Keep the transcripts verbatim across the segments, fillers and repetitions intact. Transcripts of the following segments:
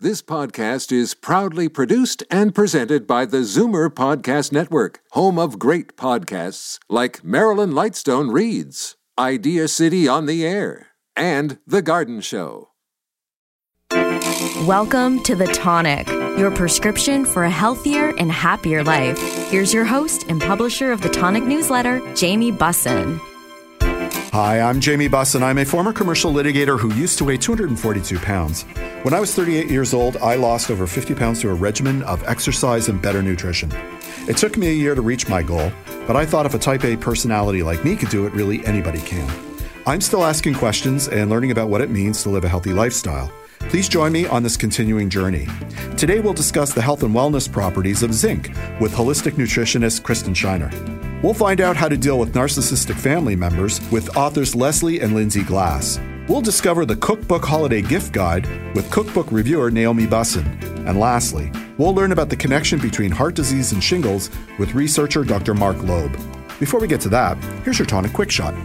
This podcast is proudly produced and presented by the Zoomer Podcast Network, home of great podcasts like Marilyn Lightstone Reads, Idea City on the Air, and The Garden Show. Welcome to The Tonic, your prescription for a healthier and happier life. Here's your host and publisher of the Tonic newsletter, Jamie Bussin. Hi, I'm Jamie Bussin. I'm a former commercial litigator who used to weigh two hundred forty-two pounds. When I was thirty-eight years old, I lost over fifty pounds through a regimen of exercise and better nutrition. It took me a year to reach my goal, but I thought if a type A personality like me could do it, really anybody can. I'm still asking questions and learning about what it means to live a healthy lifestyle. Please join me on this continuing journey. Today we'll discuss the health and wellness properties of zinc with holistic nutritionist Kristen Shiner. We'll find out how to deal with narcissistic family members with authors Leslie and Lindsay Glass. We'll discover the Cookbook Holiday Gift Guide with cookbook reviewer Naomi Bussin. And lastly, we'll learn about the connection between heart disease and shingles with researcher Doctor Mark Loeb. Before we get to that, here's your Tonic Quick Shot.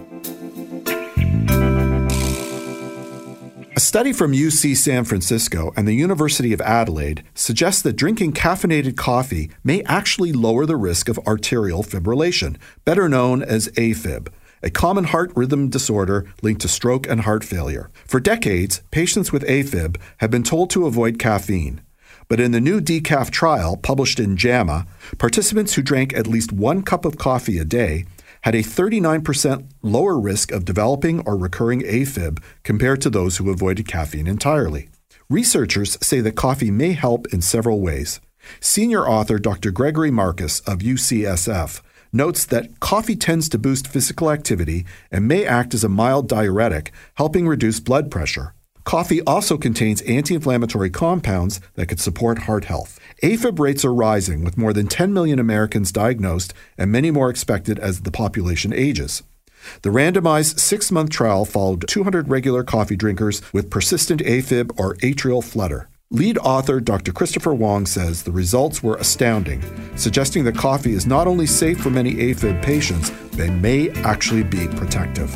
A study from U C San Francisco and the University of Adelaide suggests that drinking caffeinated coffee may actually lower the risk of arterial fibrillation, better known as AFib, a common heart rhythm disorder linked to stroke and heart failure. For decades, patients with AFib have been told to avoid caffeine. But in the new decaf trial published in JAMA, participants who drank at least one cup of coffee a day had a thirty-nine percent lower risk of developing or recurring AFib compared to those who avoided caffeine entirely. Researchers say that coffee may help in several ways. Senior author Doctor Gregory Marcus of U C S F notes that coffee tends to boost physical activity and may act as a mild diuretic, helping reduce blood pressure. Coffee also contains anti-inflammatory compounds that could support heart health. AFib rates are rising, with more than ten million Americans diagnosed and many more expected as the population ages. The randomized six-month trial followed two hundred regular coffee drinkers with persistent AFib or atrial flutter. Lead author Doctor Christopher Wong says the results were astounding, suggesting that coffee is not only safe for many AFib patients, but may actually be protective.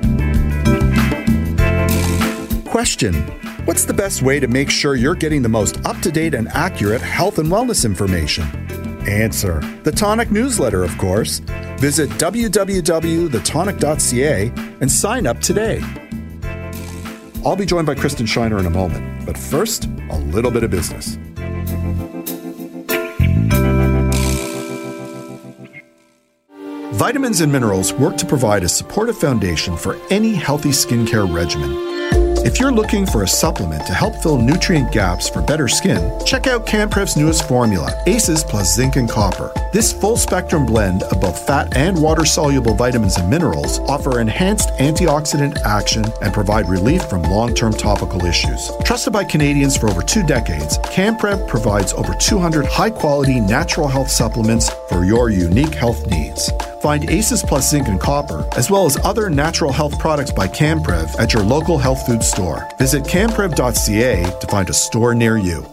Question: what's the best way to make sure you're getting the most up-to-date and accurate health and wellness information? Answer: the Tonic newsletter, of course. Visit w w w dot the tonic dot c a and sign up today. I'll be joined by Kristen Shiner in a moment, but first, a little bit of business. Vitamins and minerals work to provide a supportive foundation for any healthy skincare regimen. If you're looking for a supplement to help fill nutrient gaps for better skin, check out CanPrev's newest formula, ACEs plus zinc and copper. This full-spectrum blend of both fat and water-soluble vitamins and minerals offer enhanced antioxidant action and provide relief from long-term topical issues. Trusted by Canadians for over two decades, CanPrev provides over two hundred high-quality natural health supplements for your unique health needs. Find ACEs plus zinc and copper, as well as other natural health products by CanPrev at your local health food store. Visit canprev dot c a to find a store near you.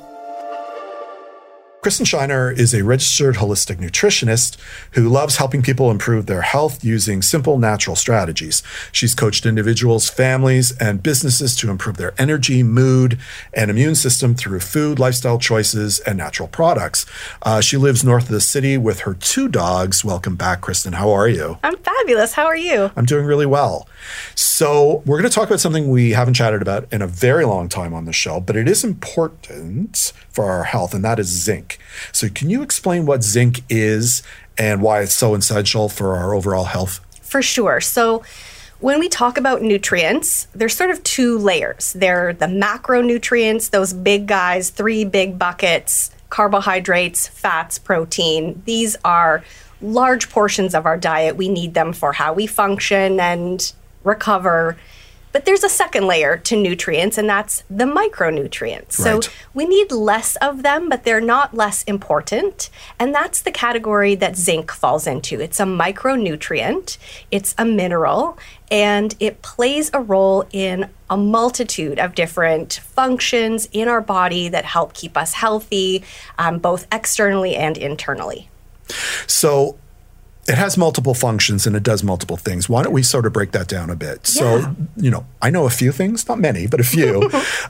Kristen Shiner is a registered holistic nutritionist who loves helping people improve their health using simple natural strategies. She's coached individuals, families, and businesses to improve their energy, mood, and immune system through food, lifestyle choices, and natural products. Uh, she lives north of the city with her two dogs. Welcome back, Kristen. How are you? I'm fabulous. How are you? I'm doing really well. So we're going to talk about something we haven't chatted about in a very long time on the show, but it is important for our health, and that is zinc. So can you explain what zinc is and why it's so essential for our overall health? For sure. So when we talk about nutrients, there's sort of two layers. They're the macronutrients, those big guys, three big buckets, carbohydrates, fats, protein. These are large portions of our diet. We need them for how we function and recover. But there's a second layer to nutrients, and that's the micronutrients. Right. So we need less of them, but they're not less important. And that's the category that zinc falls into. It's a micronutrient, it's a mineral, and it plays a role in a multitude of different functions in our body that help keep us healthy, um, both externally and internally. So It has multiple functions and it does multiple things. Why don't we sort of break that down a bit? Yeah. So, you know, I know a few things, not many, but a few.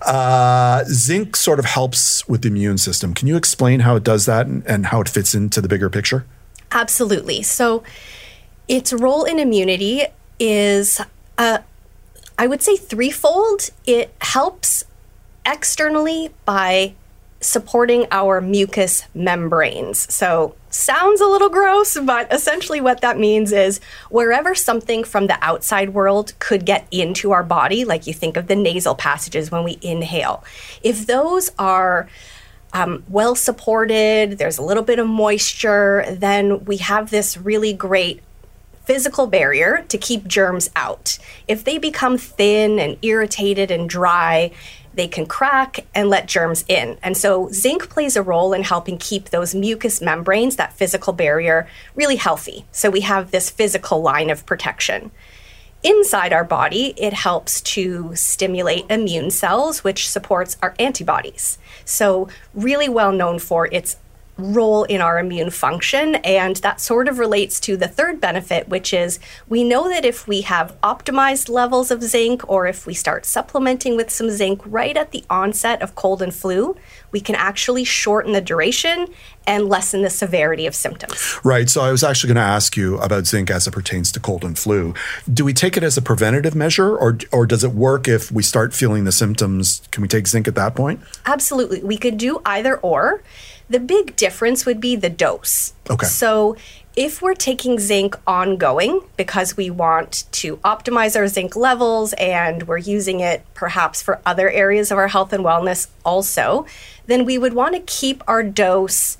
uh, zinc sort of helps with the immune system. Can you explain how it does that and, and how it fits into the bigger picture? Absolutely. So its role in immunity is, uh, I would say, threefold. It helps externally by supporting our mucous membranes. So sounds a little gross, but essentially what that means is wherever something from the outside world could get into our body, like you think of the nasal passages when we inhale, if those are um, well supported, there's a little bit of moisture, then we have this really great physical barrier to keep germs out. If they become thin and irritated and dry, they can crack and let germs in. And so zinc plays a role in helping keep those mucous membranes, that physical barrier, really healthy. So we have this physical line of protection. Inside our body, it helps to stimulate immune cells, which supports our antibodies. So really well known for its role in our immune function, and that sort of relates to the third benefit, which is we know that if we have optimized levels of zinc or if we start supplementing with some zinc right at the onset of cold and flu, we can actually shorten the duration and lessen the severity of symptoms. Right. So I was actually going to ask you about zinc as it pertains to cold and flu. Do we take it as a preventative measure, or or does it work if we start feeling the symptoms? Can we take zinc at that point? Absolutely. We could do either or. The big difference would be the dose. Okay. So if we're taking zinc ongoing because we want to optimize our zinc levels and we're using it perhaps for other areas of our health and wellness also, then we would want to keep our dose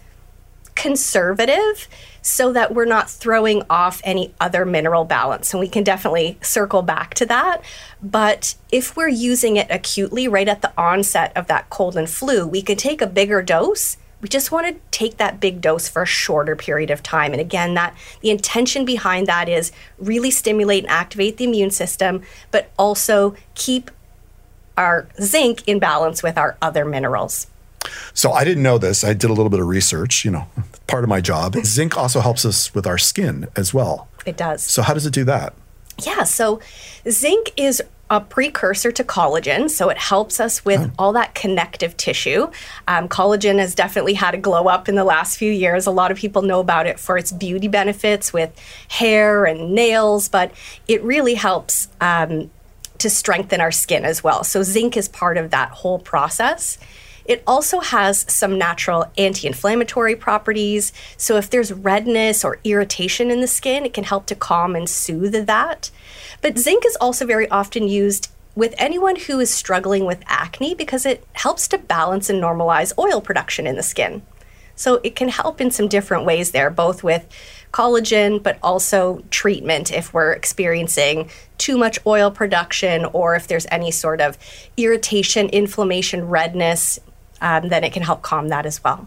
conservative so that we're not throwing off any other mineral balance. And we can definitely circle back to that. But if we're using it acutely right at the onset of that cold and flu, we could take a bigger dose. We just want to take that big dose for a shorter period of time. And again, that the intention behind that is really stimulate and activate the immune system, but also keep our zinc in balance with our other minerals. So I didn't know this. I did a little bit of research, you know, part of my job. Zinc also helps us with our skin as well. It does. So how does it do that? Yeah, so zinc is a precursor to collagen, so it helps us with oh. all that connective tissue. Um, collagen has definitely had a glow up in the last few years. A lot of people know about it for its beauty benefits with hair and nails, but it really helps um, to strengthen our skin as well. So zinc is part of that whole process. It also has some natural anti-inflammatory properties. So if there's redness or irritation in the skin, it can help to calm and soothe that. But zinc is also very often used with anyone who is struggling with acne because it helps to balance and normalize oil production in the skin. So it can help in some different ways there, both with collagen, but also treatment if we're experiencing too much oil production or if there's any sort of irritation, inflammation, redness, um, then it can help calm that as well.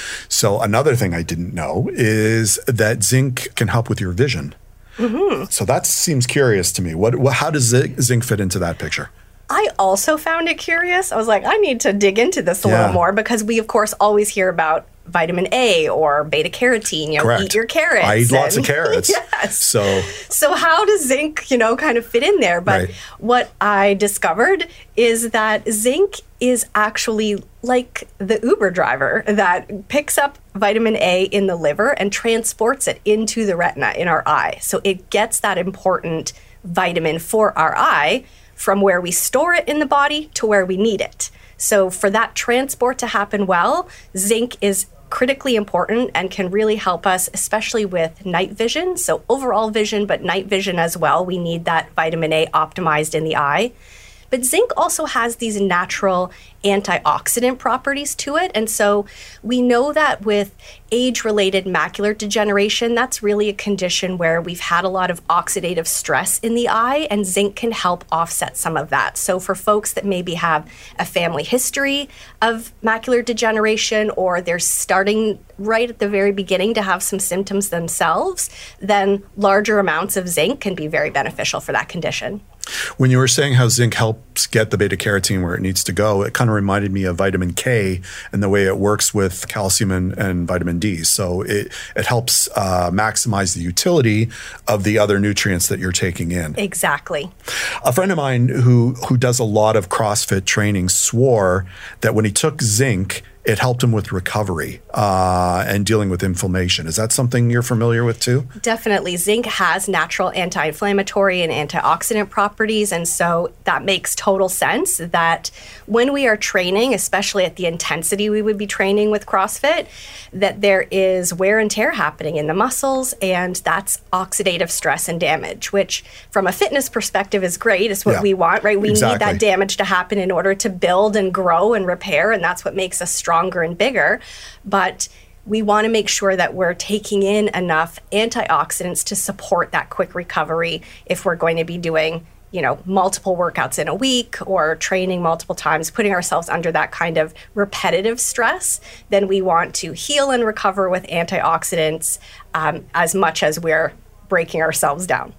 So another thing I didn't know is that zinc can help with your vision. Mm-hmm. So that seems curious to me. What, what, how does zinc fit into that picture? I also found it curious. I was like, I need to dig into this a yeah. little more because we, of course, always hear about vitamin A or beta carotene. You know, Correct. Eat your carrots. I eat and, lots of carrots. Yes. So, so how does zinc, you know, kind of fit in there? But right. what I discovered is that zinc is actually like the Uber driver that picks up vitamin A in the liver and transports it into the retina in our eye. So it gets that important vitamin for our eye from where we store it in the body to where we need it. So for that transport to happen well, zinc is critically important and can really help us, especially with night vision. So overall vision, but night vision as well. We need that vitamin A optimized in the eye. But zinc also has these natural antioxidant properties to it. And so we know that with age-related macular degeneration, that's really a condition where we've had a lot of oxidative stress in the eye, and zinc can help offset some of that. So for folks that maybe have a family history of macular degeneration, or they're starting right at the very beginning to have some symptoms themselves, then larger amounts of zinc can be very beneficial for that condition. When you were saying how zinc helps get the beta carotene where it needs to go, it kind of reminded me of vitamin K and the way it works with calcium and, and vitamin D. So it, it helps uh, maximize the utility of the other nutrients that you're taking in. Exactly. A friend of mine who, who does a lot of CrossFit training swore that when he took zinc, it helped him with recovery uh, and dealing with inflammation. Is that something you're familiar with too? Definitely. Zinc has natural anti-inflammatory and antioxidant properties. And so that makes total sense that when we are training, especially at the intensity we would be training with CrossFit, that there is wear and tear happening in the muscles. And that's oxidative stress and damage, which from a fitness perspective is great. It's what yeah, we want, right? We exactly. need that damage to happen in order to build and grow and repair. And that's what makes us strong. Stronger and bigger, but we want to make sure that we're taking in enough antioxidants to support that quick recovery if we're going to be doing, you know, multiple workouts in a week or training multiple times, putting ourselves under that kind of repetitive stress. Then we want to heal and recover with antioxidants um, as much as we're breaking ourselves down.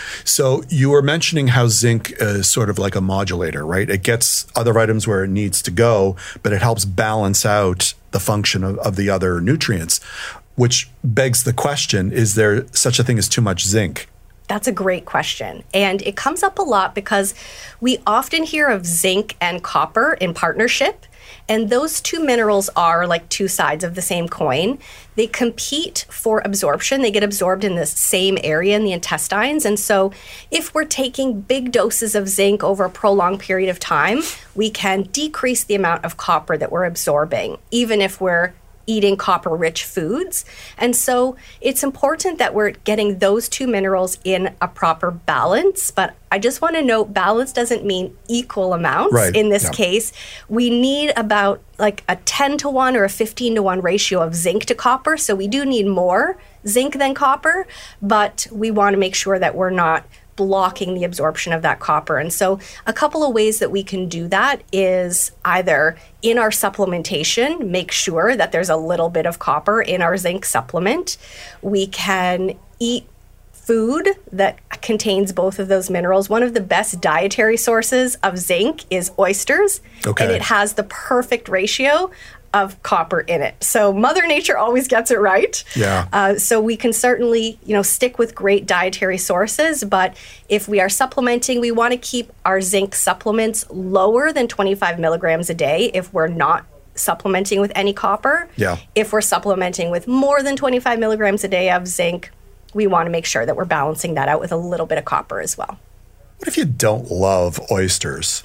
So you were mentioning how zinc is sort of like a modulator, right? It gets other items where it needs to go, but it helps balance out the function of, of the other nutrients, which begs the question, is there such a thing as too much zinc? That's a great question. And it comes up a lot because we often hear of zinc and copper in partnership. And those two minerals are like two sides of the same coin. They compete for absorption. They get absorbed in the same area in the intestines. And so if we're taking big doses of zinc over a prolonged period of time, we can decrease the amount of copper that we're absorbing, even if we're eating copper-rich foods. And so it's important that we're getting those two minerals in a proper balance. But I just want to note, balance doesn't mean equal amounts. Right. In this Yeah. case, we need about like a ten to one or a fifteen to one ratio of zinc to copper. So we do need more zinc than copper, but we want to make sure that we're not blocking the absorption of that copper. And so a couple of ways that we can do that is either in our supplementation, make sure that there's a little bit of copper in our zinc supplement. We can eat food that contains both of those minerals. One of the best dietary sources of zinc is oysters, Okay. and it has the perfect ratio of copper in it. So Mother Nature always gets it right. Yeah. Uh, so we can certainly, you know, stick with great dietary sources, but if we are supplementing, we want to keep our zinc supplements lower than twenty-five milligrams a day if we're not supplementing with any copper. Yeah. If we're supplementing with more than twenty-five milligrams a day of zinc, we want to make sure that we're balancing that out with a little bit of copper as well. What if you don't love oysters?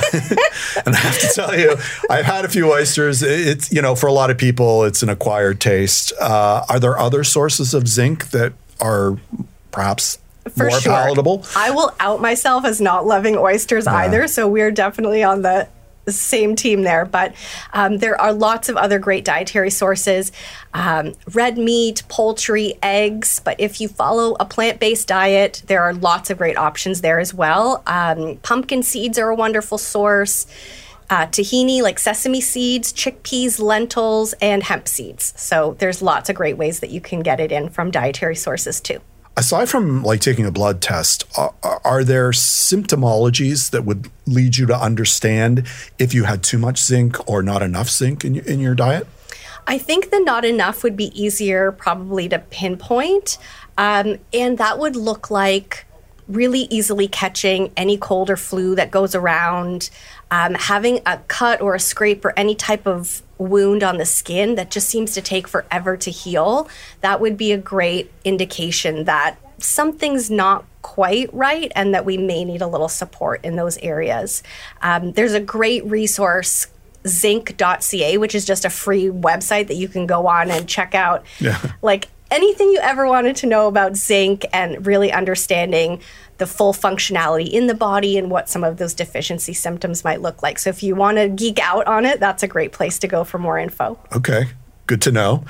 And I have to tell you, I've had a few oysters. It's, you know, for a lot of people, it's an acquired taste. Uh, are there other sources of zinc that are perhaps For more sure. palatable? I will out myself as not loving oysters Yeah. either, so we're definitely on the same team there. But um, there are lots of other great dietary sources. Um, red meat, poultry, eggs. But if you follow a plant-based diet, there are lots of great options there as well. Um, pumpkin seeds are a wonderful source. Uh, tahini, like sesame seeds, chickpeas, lentils, and hemp seeds. So there's lots of great ways that you can get it in from dietary sources too. Aside from like taking a blood test, are, are there symptomologies that would lead you to understand if you had too much zinc or not enough zinc in, in your diet? I think the not enough would be easier probably to pinpoint. Um, and that would look like really easily catching any cold or flu that goes around, um, having a cut or a scrape or any type of wound on the skin that just seems to take forever to heal. That would be a great indication that something's not quite right and that we may need a little support in those areas. Um, there's a great resource, zinc dot c a, which is just a free website that you can go on and check out. Yeah. Like anything you ever wanted to know about zinc and really understanding the full functionality in the body and what some of those deficiency symptoms might look like. So if you want to geek out on it, that's a great place to go for more info. Okay. Good to know.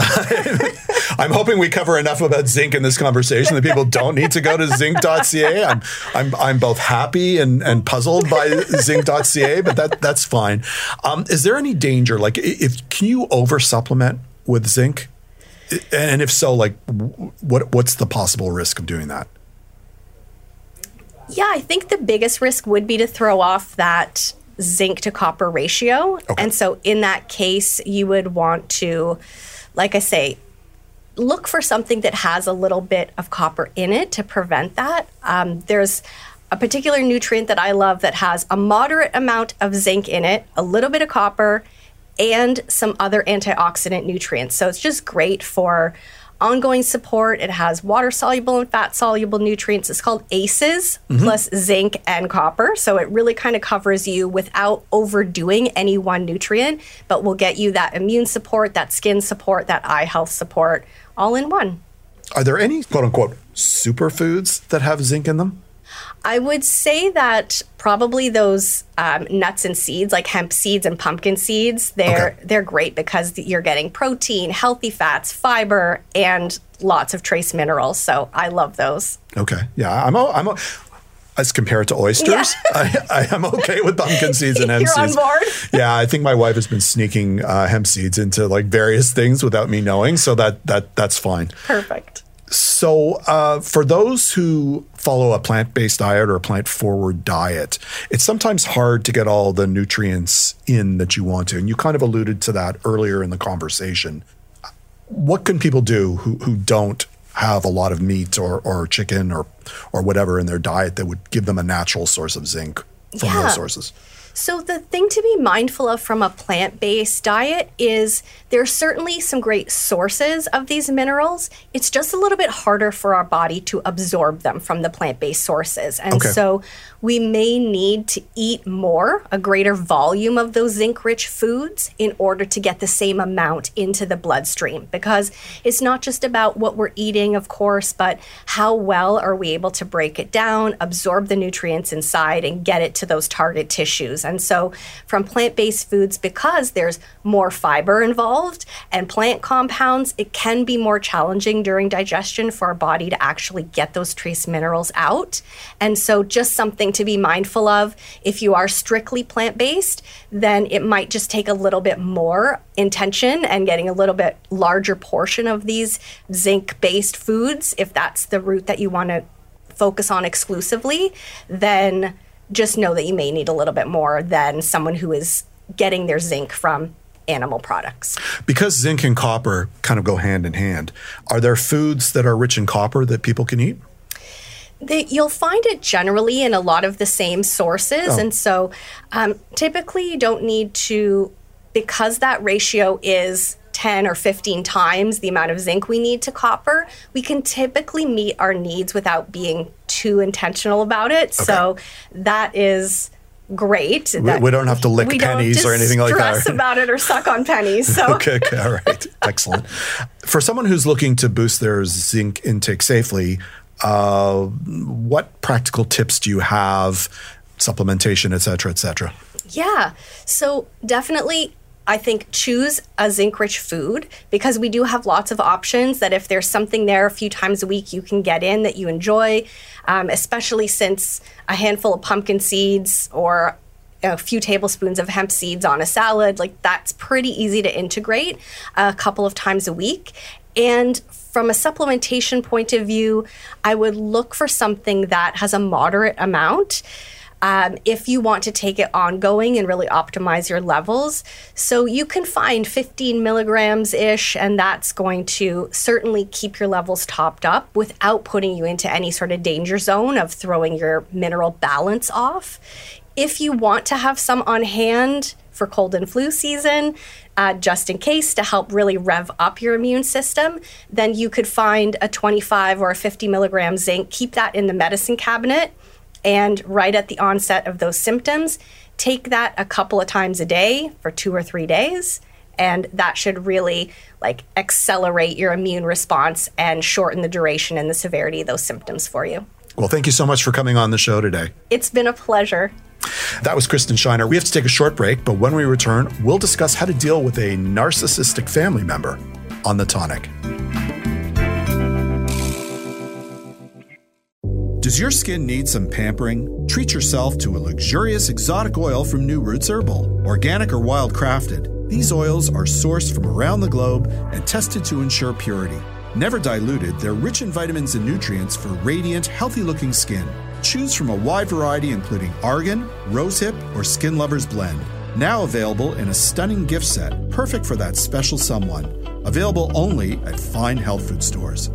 I'm hoping we cover enough about zinc in this conversation that people don't need to go to zinc dot c a. I'm I'm I'm both happy and, and puzzled by zinc dot c a, but that that's fine. Um, is there any danger? Like, if can you over supplement with zinc? And if so, like, what what's the possible risk of doing that? Yeah, I think the biggest risk would be to throw off that zinc to copper ratio. Okay. And so in that case, you would want to, like I say, look for something that has a little bit of copper in it to prevent that. Um, there's a particular nutrient that I love that has a moderate amount of zinc in it, a little bit of copper, and some other antioxidant nutrients. So it's just great for ongoing support. It has water-soluble and fat-soluble nutrients. It's called A C Es, mm-hmm. plus zinc and copper. So it really kind of covers you without overdoing any one nutrient, but will get you that immune support, that skin support, that eye health support, all in one. Are there any, quote-unquote, superfoods that have zinc in them? I would say that probably those um, nuts and seeds, like hemp seeds and pumpkin seeds, they're okay. they're great because you're getting protein, healthy fats, fiber, and lots of trace minerals. So I love those. Okay, yeah, I'm o- I'm o- as compared to oysters, yeah. I, I am okay with pumpkin seeds and hemp you're seeds. You're on board. Yeah, I think my wife has been sneaking uh, hemp seeds into like various things without me knowing, so that that that's fine. Perfect. So uh, for those who follow a plant-based diet or a plant-forward diet, it's sometimes hard to get all the nutrients in that you want to. And you kind of alluded to that earlier in the conversation. What can people do who, who don't have a lot of meat or, or chicken or, or whatever in their diet that would give them a natural source of zinc from yeah. those sources? So the thing to be mindful of from a plant-based diet is there's certainly some great sources of these minerals. It's just a little bit harder for our body to absorb them from the plant-based sources. And okay. so we may need to eat more, a greater volume of those zinc-rich foods in order to get the same amount into the bloodstream. Because it's not just about what we're eating, of course, but how well are we able to break it down, absorb the nutrients inside, and get it to those target tissues. And so from plant-based foods, because there's more fiber involved and plant compounds, it can be more challenging during digestion for our body to actually get those trace minerals out. And so just something to be mindful of. If you are strictly plant-based, then it might just take a little bit more intention and getting a little bit larger portion of these zinc-based foods. If that's the route that you want to focus on exclusively, then just know that you may need a little bit more than someone who is getting their zinc from animal products. Because zinc and copper kind of go hand in hand, are there foods that are rich in copper that people can eat? They, you'll find it generally in a lot of the same sources. Oh. And so um, typically you don't need to, because that ratio is ten or fifteen times the amount of zinc we need to copper, we can typically meet our needs without being too intentional about it. Okay. So that is great. We, that we don't have to lick pennies or anything like that. We don't stress about it or suck on pennies. So. okay, okay, all right. Excellent. For someone who's looking to boost their zinc intake safely, uh, what practical tips do you have, supplementation, et cetera, et cetera? Yeah, so definitely I think choose a zinc-rich food, because we do have lots of options that if there's something there a few times a week you can get in that you enjoy, um, especially since a handful of pumpkin seeds or a few tablespoons of hemp seeds on a salad, like that's pretty easy to integrate a couple of times a week. And from a supplementation point of view, I would look for something that has a moderate amount. Um, if you want to take it ongoing and really optimize your levels. So you can find fifteen milligrams-ish, and that's going to certainly keep your levels topped up without putting you into any sort of danger zone of throwing your mineral balance off. If you want to have some on hand for cold and flu season, uh, just in case to help really rev up your immune system, then you could find a twenty-five or a fifty milligram zinc, keep that in the medicine cabinet. And right at the onset of those symptoms, take that a couple of times a day for two or three days. And that should really like accelerate your immune response and shorten the duration and the severity of those symptoms for you. Well, thank you so much for coming on the show today. It's been a pleasure. That was Kristen Shiner. We have to take a short break, but when we return, we'll discuss how to deal with a narcissistic family member on The Tonic. Does your skin need some pampering? Treat yourself to a luxurious exotic oil from New Roots Herbal. Organic or wild crafted, these oils are sourced from around the globe and tested to ensure purity. Never diluted, they're rich in vitamins and nutrients for radiant, healthy-looking skin. Choose from a wide variety including argan, rosehip, or Skin Lovers Blend. Now available in a stunning gift set, perfect for that special someone. Available only at fine health food stores.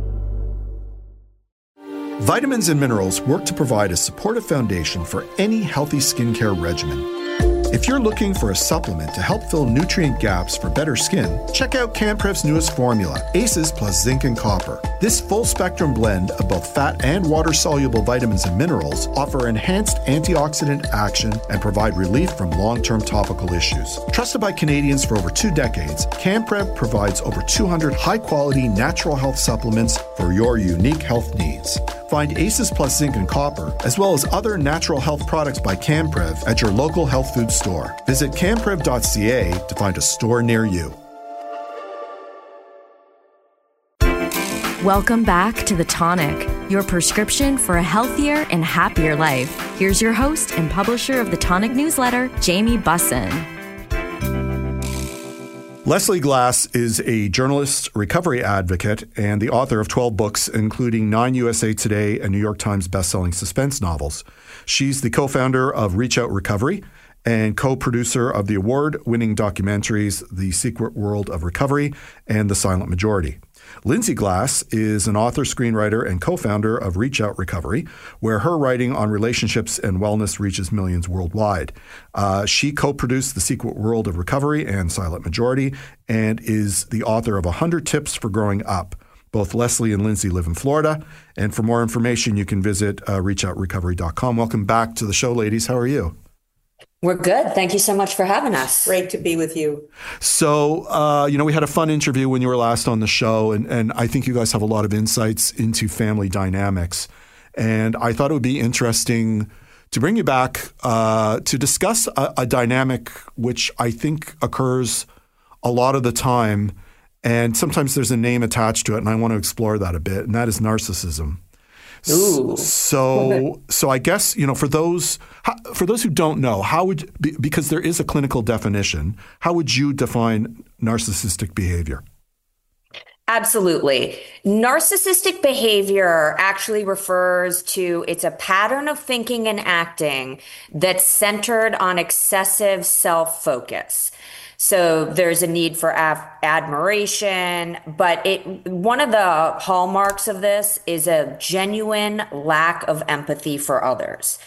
Vitamins and minerals work to provide a supportive foundation for any healthy skincare regimen. If you're looking for a supplement to help fill nutrient gaps for better skin, check out CanPrev's newest formula, ACEs plus zinc and copper. This full-spectrum blend of both fat and water-soluble vitamins and minerals offer enhanced antioxidant action and provide relief from long-term topical issues. Trusted by Canadians for over two decades, CanPrev provides over two hundred high-quality natural health supplements for your unique health needs. Find ACEs plus zinc and copper, as well as other natural health products by CanPrev at your local health food store. Visit canprev dot c a to find a store near you. Welcome back to The Tonic, your prescription for a healthier and happier life. Here's your host and publisher of the Tonic newsletter, Jamie Bussin. Leslie Glass is a journalist, recovery advocate, and the author of twelve books, including nine U S A Today and New York Times bestselling suspense novels. She's the co-founder of Reach Out Recovery and co-producer of the award-winning documentaries The Secret World of Recovery and The Silent Majority. Lindsay Glass is an author, screenwriter, and co-founder of Reach Out Recovery, where her writing on relationships and wellness reaches millions worldwide. Uh, she co-produced The Secret World of Recovery and Silent Majority and is the author of one hundred Tips for Growing Up. Both Leslie and Lindsay live in Florida. And for more information, you can visit uh, reach out recovery dot com. Welcome back to the show, ladies. How are you? We're good. Thank you so much for having us. Great to be with you. So, uh, you know, we had a fun interview when you were last on the show, and, and I think you guys have a lot of insights into family dynamics. And I thought it would be interesting to bring you back uh, to discuss a, a dynamic which I think occurs a lot of the time, and sometimes there's a name attached to it, and I want to explore that a bit, and that is narcissism. Ooh. So, so I guess, you know, for those for those who don't know, how would because there is a clinical definition, how would you define narcissistic behavior? Absolutely. Narcissistic behavior actually refers to it's a pattern of thinking and acting that's centered on excessive self-focus. So there's a need for af- admiration, but it one of the hallmarks of this is a genuine lack of empathy for others.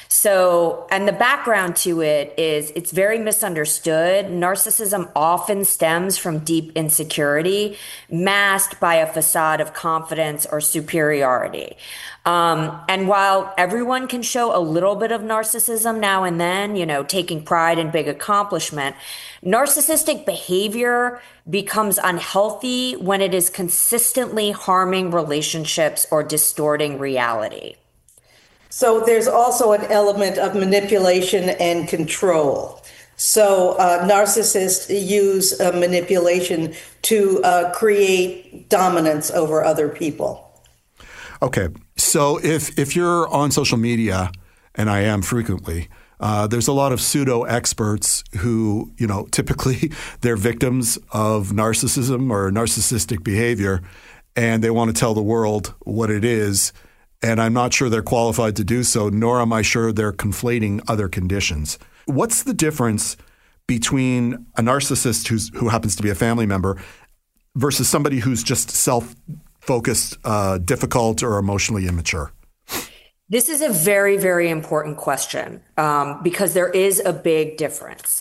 So, and the background to it is it's very misunderstood. Narcissism often stems from deep insecurity, masked by a facade of confidence or superiority. Um, and while everyone can show a little bit of narcissism now and then, you know, taking pride in big accomplishment, narcissistic behavior becomes unhealthy when it is consistently harming relationships or distorting reality. So there's also an element of manipulation and control. So uh, narcissists use uh, manipulation to uh, create dominance over other people. Okay, so if if you're on social media, and I am frequently, uh, there's a lot of pseudo experts who, you know, typically they're victims of narcissism or narcissistic behavior, and they want to tell the world what it is. And I'm not sure they're qualified to do so, nor am I sure they're conflating other conditions. What's the difference between a narcissist who's, who happens to be a family member versus somebody who's just self-focused, uh, difficult, or emotionally immature? This is a very, very important question um, because there is a big difference.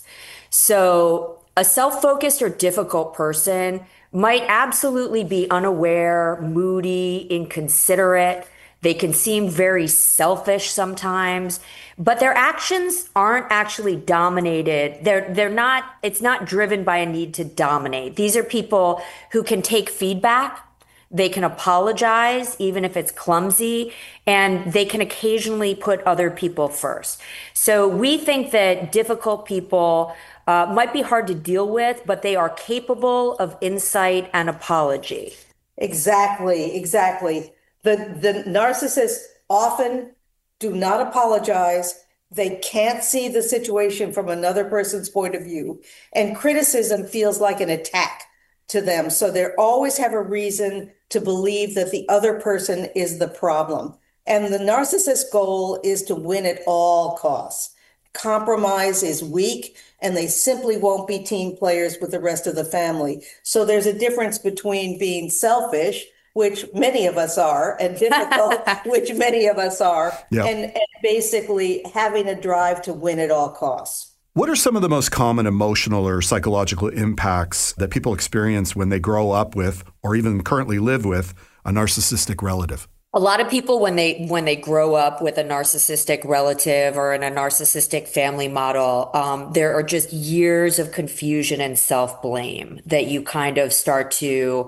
So a self-focused or difficult person might absolutely be unaware, moody, inconsiderate. They can seem very selfish sometimes, but their actions aren't actually dominated. They're they're not, it's not driven by a need to dominate. These are people who can take feedback. They can apologize, even if it's clumsy, and they can occasionally put other people first. So we think that difficult people uh, might be hard to deal with, but they are capable of insight and apology. Exactly, exactly. The, the narcissists often do not apologize. They can't see the situation from another person's point of view. And criticism feels like an attack to them. So they always have a reason to believe that the other person is the problem. And the narcissist goal is to win at all costs. Compromise is weak, and they simply won't be team players with the rest of the family. So there's a difference between being selfish, which many of us are, and difficult, which many of us are, yeah. and, and basically having a drive to win at all costs. What are some of the most common emotional or psychological impacts that people experience when they grow up with, or even currently live with, a narcissistic relative? A lot of people, when they when they grow up with a narcissistic relative or in a narcissistic family model, um, there are just years of confusion and self-blame that you kind of start to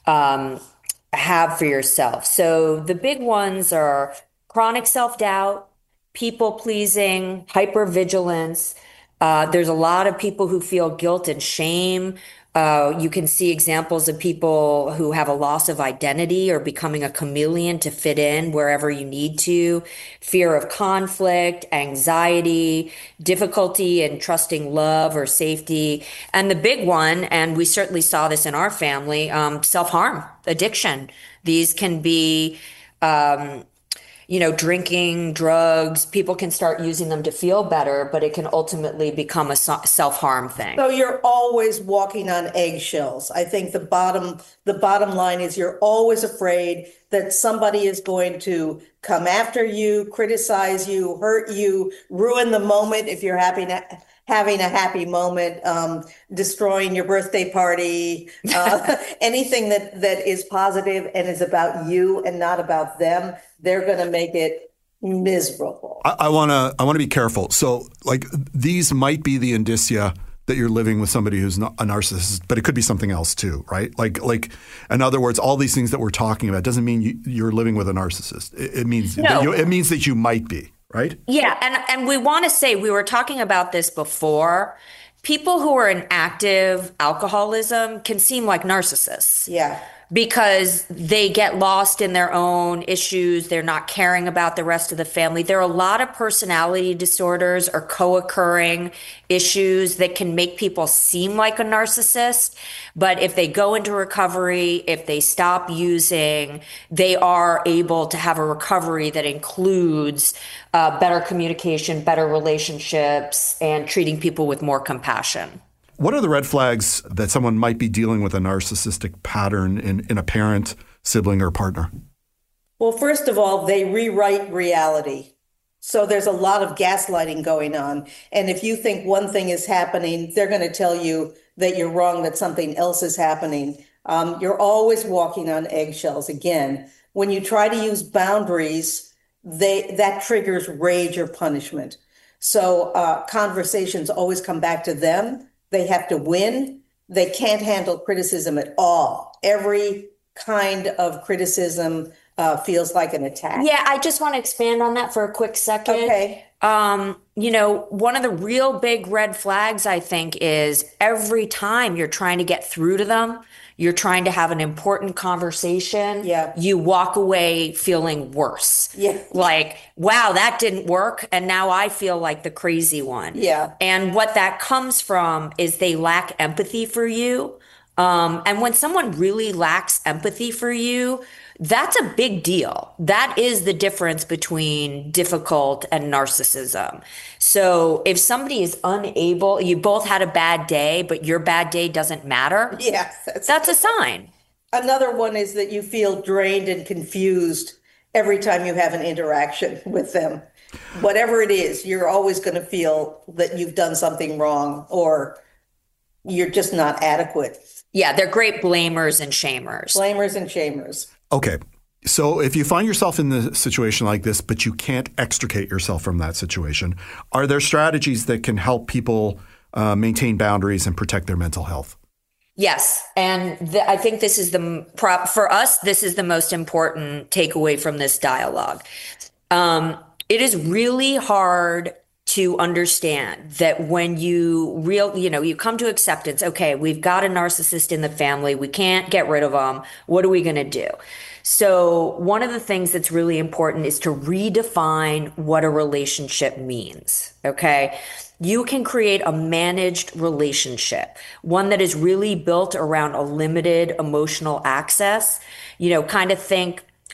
um, have for yourself. So the big ones are chronic self-doubt, people-pleasing, hypervigilance. Uh, there's a lot of people who feel guilt and shame. Uh, you can see examples of people who have a loss of identity or becoming a chameleon to fit in wherever you need to, fear of conflict, anxiety, difficulty in trusting love or safety. And the big one, and we certainly saw this in our family, um, self-harm, addiction. These can be um, you know, drinking, drugs. People can start using them to feel better, but it can ultimately become a self-harm thing. So you're always walking on eggshells. I think the bottom the bottom line is you're always afraid that somebody is going to come after you, criticize you, hurt you, ruin the moment if you're happy to, having a happy moment, um, destroying your birthday party, uh, anything that, that is positive and is about you and not about them. They're going to make it miserable. I want to I want to be careful. So, like, these might be the indicia that you're living with somebody who's not a narcissist, but it could be something else too, right? Like, like, in other words, all these things that we're talking about doesn't mean you, you're living with a narcissist. It, it means no. that you, it means that you might be, right? Yeah, and and we want to say, we were talking about this before. People who are in active alcoholism can seem like narcissists. Yeah. Because they get lost in their own issues. They're not caring about the rest of the family. There are a lot of personality disorders or co-occurring issues that can make people seem like a narcissist. But if they go into recovery, if they stop using, they are able to have a recovery that includes uh, better communication, better relationships, and treating people with more compassion. What are the red flags that someone might be dealing with a narcissistic pattern in, in a parent, sibling, or partner? Well, first of all, they rewrite reality. So there's a lot of gaslighting going on. And if you think one thing is happening, they're going to tell you that you're wrong, that something else is happening. Um, you're always walking on eggshells. Again, when you try to use boundaries, they that triggers rage or punishment. So uh, conversations always come back to them. They have to win. They can't handle criticism at all. Every kind of criticism uh, feels like an attack. Yeah, I just want to expand on that for a quick second. Okay. Um, you know, one of the real big red flags, I think, is every time you're trying to get through to them, you're trying to have an important conversation, yeah. you walk away feeling worse. Yeah. Like, wow, that didn't work. And now I feel like the crazy one. Yeah. And what that comes from is they lack empathy for you. Um, and when someone really lacks empathy for you, that's a big deal. That is the difference between difficult and narcissism. So if somebody is unable, you both had a bad day, but your bad day doesn't matter. Yeah, that's, that's a sign. Another one is that you feel drained and confused every time you have an interaction with them. Whatever it is, you're always going to feel that you've done something wrong or you're just not adequate. Yeah, they're great blamers and shamers. Blamers and shamers. Okay. So if you find yourself in a situation like this, but you can't extricate yourself from that situation, are there strategies that can help people uh, maintain boundaries and protect their mental health? Yes. And th- I think this is the, prop for us, this is the most important takeaway from this dialogue. Um, it is really hard to understand that when you real, you know, you come to acceptance, okay, we've got a narcissist in the family. We can't get rid of them. What are we going to do? So one of the things that's really important is to redefine what a relationship means. Okay. You can create a managed relationship, one that is really built around a limited emotional access. You know, kind of think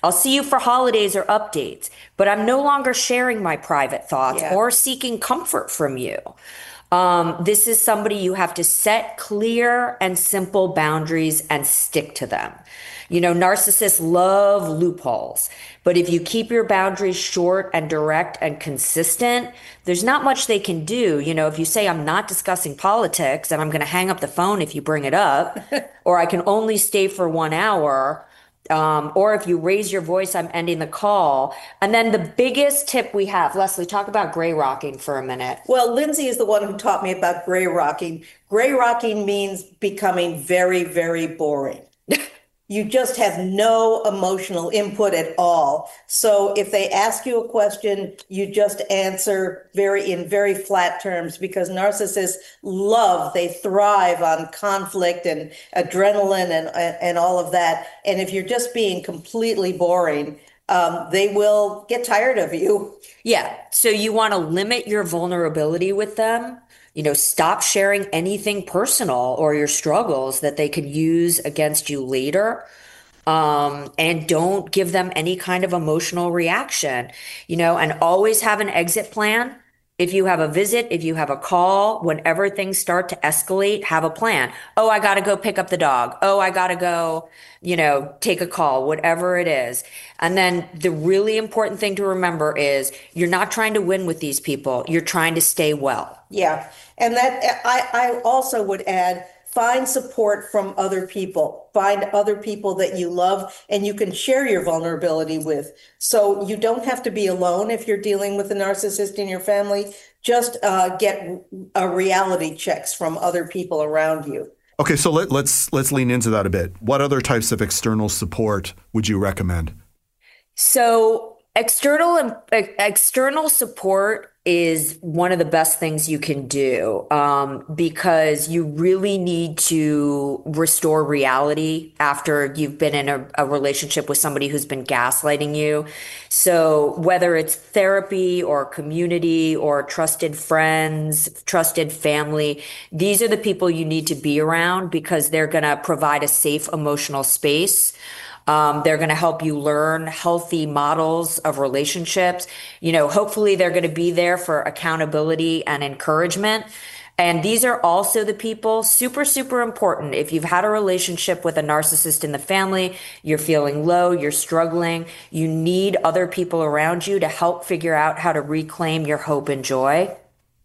I'll see you for holidays or updates, but I'm no longer sharing my private thoughts Yeah. or seeking comfort from you. Um, this is somebody you have to set clear and simple boundaries and stick to them. You know, narcissists love loopholes, but if you keep your boundaries short and direct and consistent, there's not much they can do. You know, if you say, I'm not discussing politics and I'm going to hang up the phone if you bring it up, or I can only stay for one hour, Um, or if you raise your voice, I'm ending the call. And then the biggest tip we have, Leslie, talk about gray rocking for a minute. Well, Lindsay is the one who taught me about gray rocking. Gray rocking means becoming very, very boring. You just have no emotional input at all. So if they ask you a question, you just answer very in very flat terms, because narcissists love, they thrive on conflict and adrenaline and, and all of that. And if you're just being completely boring, um, they will get tired of you. Yeah. So you want to limit your vulnerability with them. You know, stop sharing anything personal or your struggles that they could use against you later. Um, and don't give them any kind of emotional reaction, you know, and always have an exit plan. If you have a visit, if you have a call, whenever things start to escalate, have a plan. Oh, I got to go pick up the dog. Oh, I got to go, you know, take a call, whatever it is. And then the really important thing to remember is you're not trying to win with these people. You're trying to stay well. Yeah. And that I, I also would add, find support from other people. Find other people that you love and you can share your vulnerability with. So you don't have to be alone if you're dealing with a narcissist in your family. Just uh, get a reality checks from other people around you. Okay, so let, let's let's lean into that a bit. What other types of external support would you recommend? So external and external support is one of the best things you can do, um, because you really need to restore reality after you've been in a, a relationship with somebody who's been gaslighting you. So whether it's therapy or community or trusted friends, trusted family, these are the people you need to be around because they're going to provide a safe emotional space. Um, they're going to help you learn healthy models of relationships. You know, hopefully they're going to be there for accountability and encouragement. And these are also the people, super, super important. If you've had a relationship with a narcissist in the family, you're feeling low, you're struggling, you need other people around you to help figure out how to reclaim your hope and joy.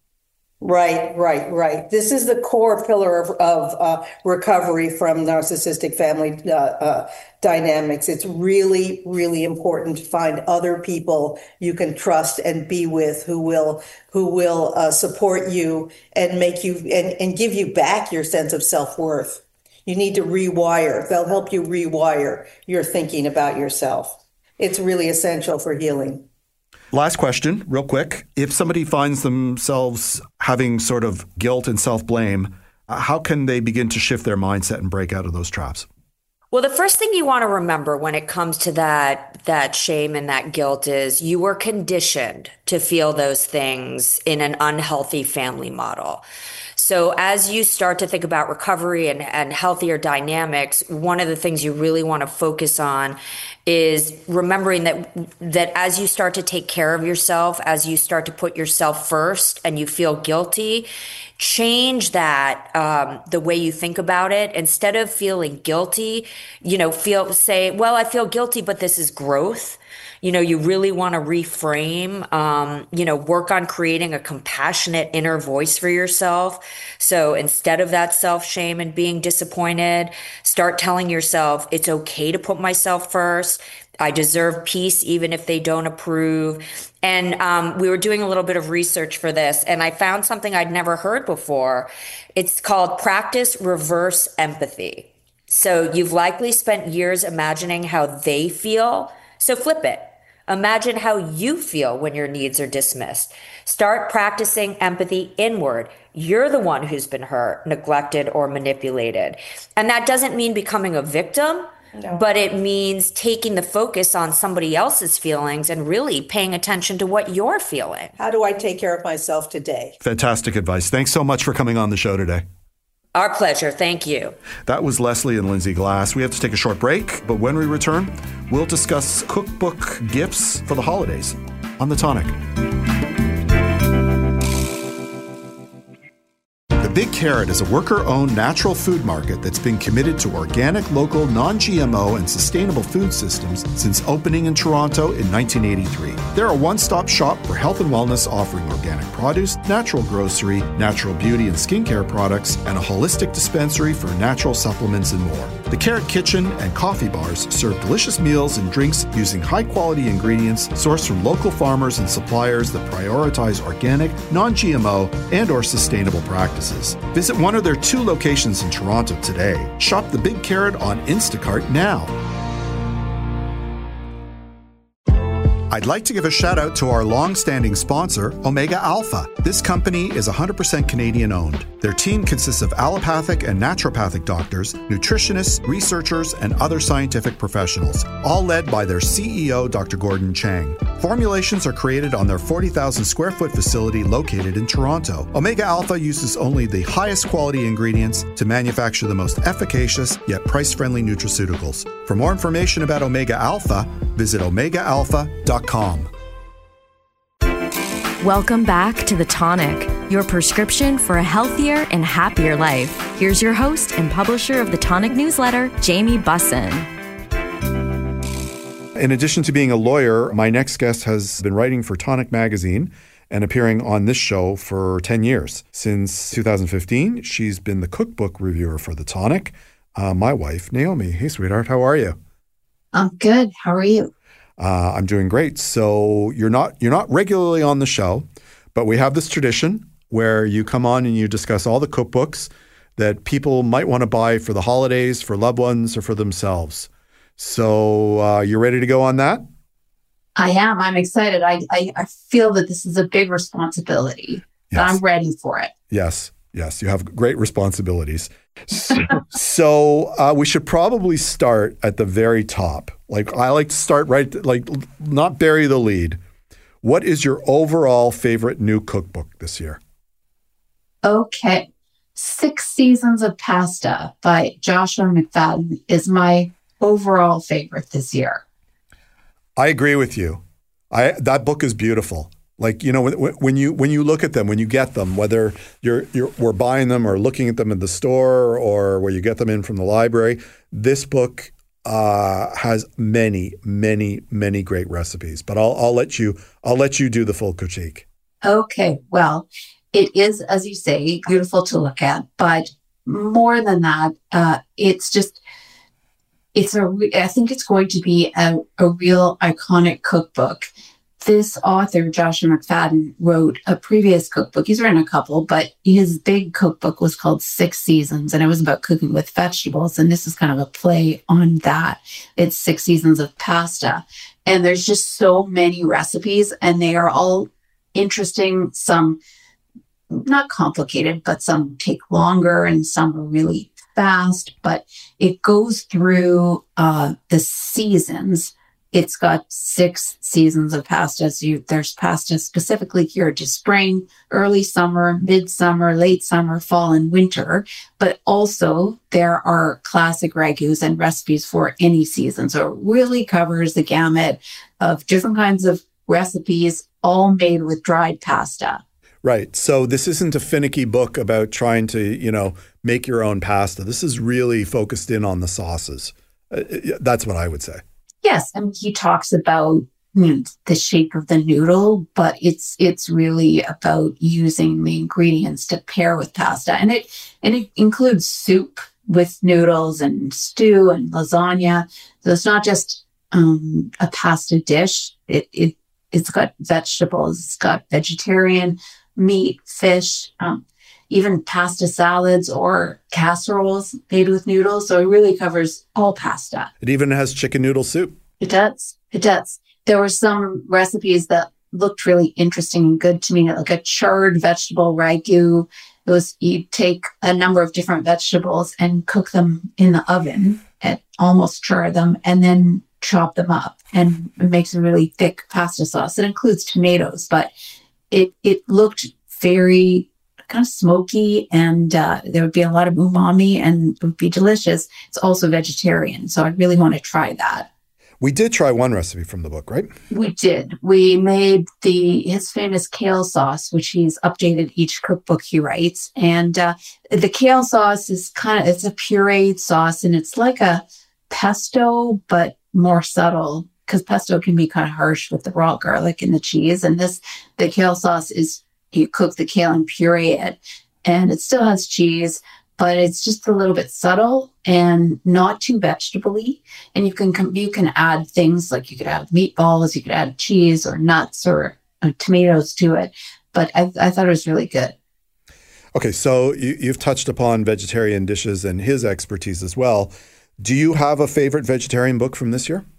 Right, right, right. This is the core pillar of, of uh, recovery from narcissistic family uh, uh, dynamics. It's really, really important to find other people you can trust and be with who will who will uh, support you and make you and, and give you back your sense of self-worth. You need to rewire. They'll help you rewire your thinking about yourself. It's really essential for healing. Last question, real quick. If somebody finds themselves having sort of guilt and self-blame, uh, how can they begin to shift their mindset and break out of those traps? Well, the first thing you want to remember when it comes to that that shame and that guilt is you were conditioned to feel those things in an unhealthy family model. So as you start to think about recovery and, and healthier dynamics, one of the things you really want to focus on is remembering that that as you start to take care of yourself, as you start to put yourself first and you feel guilty, change that, um, the way you think about it. Instead of feeling guilty, you know, feel, say, well, I feel guilty, but this is growth. You know, you really want to reframe, um, you know, work on creating a compassionate inner voice for yourself. So instead of that self-shame and being disappointed, start telling yourself it's okay to put myself first. I deserve peace even if they don't approve. And um, we were doing a little bit of research for this, and I found something I'd never heard before. It's called practice reverse empathy. So you've likely spent years imagining how they feel. So flip it. Imagine how you feel when your needs are dismissed. Start practicing empathy inward. You're the one who's been hurt, neglected, or manipulated. And that doesn't mean becoming a victim, no. But it means taking the focus on somebody else's feelings and really paying attention to what you're feeling. How do I take care of myself today? Fantastic advice. Thanks so much for coming on the show today. Our pleasure. Thank you. That was Leslie and Lindsay Glass. We have to take a short break, but when we return, we'll discuss cookbook gifts for the holidays on The Tonic. The Big Carrot is a worker-owned natural food market that's been committed to organic, local, non-G M O, and sustainable food systems since opening in Toronto in nineteen eighty-three. They're a one-stop shop for health and wellness, offering organic produce, natural grocery, natural beauty and skincare products, and a holistic dispensary for natural supplements and more. The Carrot Kitchen and coffee bars serve delicious meals and drinks using high-quality ingredients sourced from local farmers and suppliers that prioritize organic, non-G M O, and or sustainable practices. Visit one of their two locations in Toronto today. Shop The Big Carrot on Instacart now. I'd like to give a shout out to our long-standing sponsor, Omega Alpha. This company is one hundred percent Canadian owned. Their team consists of allopathic and naturopathic doctors, nutritionists, researchers, and other scientific professionals, all led by their C E O, Doctor Gordon Chang. Formulations are created on their forty thousand square foot facility located in Toronto. Omega Alpha uses only the highest quality ingredients to manufacture the most efficacious yet price-friendly nutraceuticals. For more information about Omega Alpha, visit omega alpha dot com. Welcome back to The Tonic, your prescription for a healthier and happier life. Here's your host and publisher of the Tonic newsletter, Jamie Bussin. In addition to being a lawyer, my next guest has been writing for Tonic Magazine and appearing on this show for ten years. Since two thousand fifteen, she's been the cookbook reviewer for The Tonic. Uh, my wife, Naomi. Hey, sweetheart, how are you? I'm good. How are you? Uh, I'm doing great. So you're not you're not regularly on the show, but we have this tradition where you come on and you discuss all the cookbooks that people might want to buy for the holidays, for loved ones, or for themselves. So uh, you ready to go on that? I am. I'm excited. I, I, I feel that this is a big responsibility. Yes. I'm ready for it. Yes. Yes. You have great responsibilities. So, so uh, we should probably start at the very top. Like I like to start right, like not bury the lead. What is your overall favorite new cookbook this year? Okay. Six Seasons of Pasta by Joshua McFadden is my overall favorite this year. I agree with you. I that book is beautiful. Like, you know, when, when you when you look at them, when you get them, whether you're you're we're buying them or looking at them in the store or where you get them in from the library, this book uh, has many, many, many great recipes. But I'll I'll let you I'll let you do the full critique. Okay, well, it is, as you say, beautiful to look at, but more than that, uh, it's just. It's a. I think it's going to be a, a real iconic cookbook. This author, Joshua McFadden, wrote a previous cookbook. He's written a couple, but his big cookbook was called Six Seasons, and it was about cooking with vegetables. And this is kind of a play on that. It's Six Seasons of Pasta. And there's just so many recipes, and they are all interesting. Some not complicated, but some take longer, and some are really fast, but it goes through uh, the seasons. It's got six seasons of pasta. So you, there's pasta specifically geared to spring, early summer, midsummer, late summer, fall, and winter. But also there are classic ragus and recipes for any season. So it really covers the gamut of different kinds of recipes, all made with dried pasta. Right. So this isn't a finicky book about trying to, you know, make your own pasta. This is really focused in on the sauces. Uh, that's what I would say. Yes. I mean, he talks about you know, the shape of the noodle, but it's it's really about using the ingredients to pair with pasta. And it and it includes soup with noodles and stew and lasagna. So it's not just um, a pasta dish. It, it, it's got vegetables. It's got vegetarian meat, fish, um, even pasta salads or casseroles made with noodles. So it really covers all pasta. It even has chicken noodle soup. It does. It does. There were some recipes that looked really interesting and good to me, like a charred vegetable ragu. It was you take a number of different vegetables and cook them in the oven and almost char them and then chop them up. And it makes a really thick pasta sauce. It includes tomatoes, but It it looked very kind of smoky, and uh, there would be a lot of umami and it would be delicious. It's also vegetarian, so I really want to try that. We did try one recipe from the book, right? We did. We made the his famous kale sauce, which he's updated each cookbook he writes. And uh, the kale sauce is kind of, it's a pureed sauce, and it's like a pesto, but more subtle, because pesto can be kind of harsh with the raw garlic and the cheese. And this, the kale sauce is, you cook the kale and puree it, and it still has cheese, but it's just a little bit subtle and not too vegetable-y. And you can you can add things like you could add meatballs, you could add cheese or nuts or uh, tomatoes to it. But I, I thought it was really good. Okay, so you, you've touched upon vegetarian dishes and his expertise as well. Do you have a favorite vegetarian book from this year?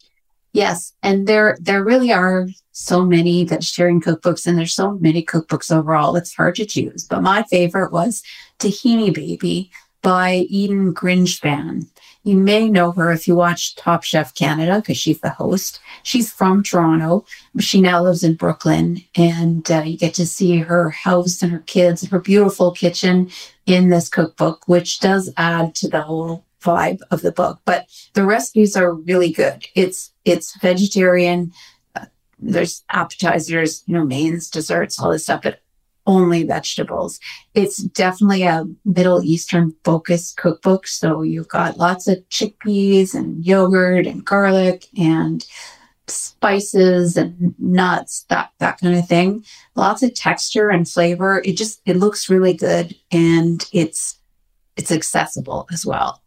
Yes, and there there really are so many vegetarian cookbooks, and there's so many cookbooks overall. It's hard to choose. But my favorite was Tahini Baby by Eden Grinshpan. You may know her if you watch Top Chef Canada, because she's the host. She's from Toronto, but she now lives in Brooklyn, and uh, you get to see her house and her kids and her beautiful kitchen in this cookbook, which does add to the whole vibe of the book. But the recipes are really good. It's it's vegetarian. Uh, there's appetizers, you know, mains, desserts, all this stuff, but only vegetables. It's definitely a Middle Eastern focused cookbook. So you've got lots of chickpeas and yogurt and garlic and spices and nuts, that that kind of thing. Lots of texture and flavor. It just it looks really good, and it's it's accessible as well.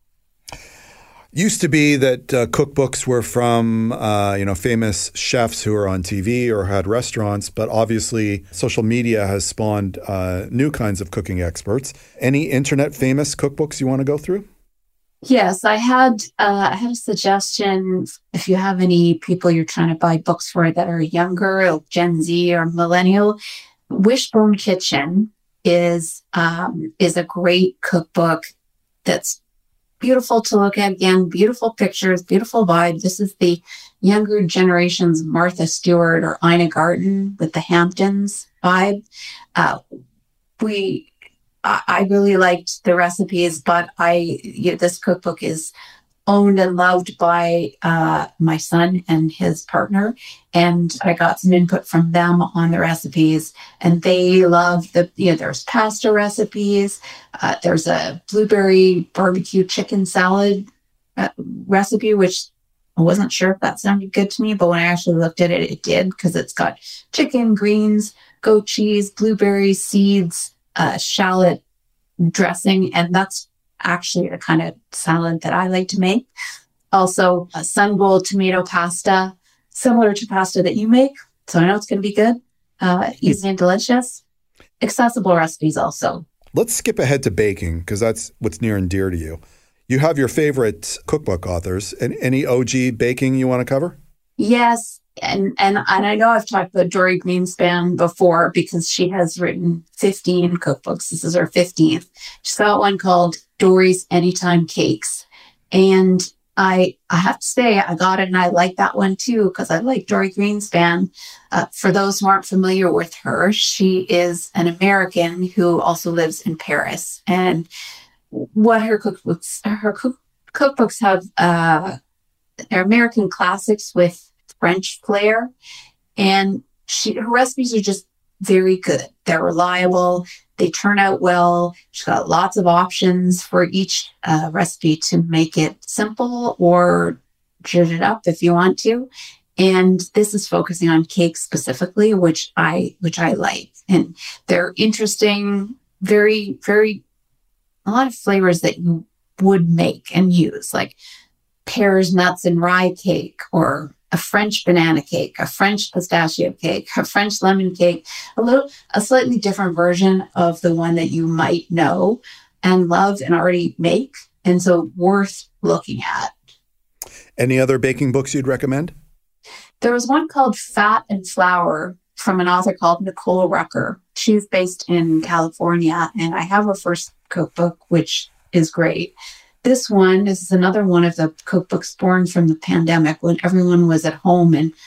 Used to be that uh, cookbooks were from, uh, you know, famous chefs who are on T V or had restaurants, but obviously social media has spawned uh, new kinds of cooking experts. Any internet famous cookbooks you want to go through? Yes, I had uh, I had a suggestion. If you have any people you're trying to buy books for that are younger, like Gen Z or millennial, Wishbone Kitchen is um, is a great cookbook that's beautiful to look at. Again, beautiful pictures, beautiful vibe. This is the younger generation's Martha Stewart or Ina Garten with the Hamptons vibe. Uh, we, I, I really liked the recipes, but I you, this cookbook is owned and loved by uh, my son and his partner, and I got some input from them on the recipes, and they love the, you know, there's pasta recipes, uh, there's a blueberry barbecue chicken salad uh, recipe, which I wasn't sure if that sounded good to me, but when I actually looked at it, it did, because it's got chicken, greens, goat cheese, blueberries, seeds, uh, shallot dressing, and that's actually the kind of salad that I like to make. Also, a sun bowl tomato pasta, similar to pasta that you make. So I know it's going to be good, uh, easy and delicious. Accessible recipes also. Let's skip ahead to baking, because that's what's near and dear to you. You have your favorite cookbook authors. And any O G baking you want to cover? Yes. And, and and I know I've talked about Dorie Greenspan before, because she has written fifteen cookbooks. This is her fifteenth. She's got one called Dorie's Anytime Cakes. And I I have to say, I got it and I like that one too, because I like Dorie Greenspan. Uh, for those who aren't familiar with her, she is an American who also lives in Paris. And what her cookbooks, her cook, cookbooks have uh, are American classics with French flair, and she her recipes are just very good. They're reliable. They turn out well. She's got lots of options for each uh, recipe to make it simple or zhuzh it up if you want to. And this is focusing on cakes specifically, which I which I like. And they're interesting, very, very a lot of flavors that you would make and use, like pears, nuts, and rye cake, or a French banana cake, a French pistachio cake, a French lemon cake, a little, a slightly different version of the one that you might know and love and already make. And so worth looking at. Any other baking books you'd recommend? There was one called Fat and Flour from an author called Nicole Rucker. She's based in California, and I have her first cookbook, which is great. This one is another one of the cookbooks born from the pandemic, when everyone was at home and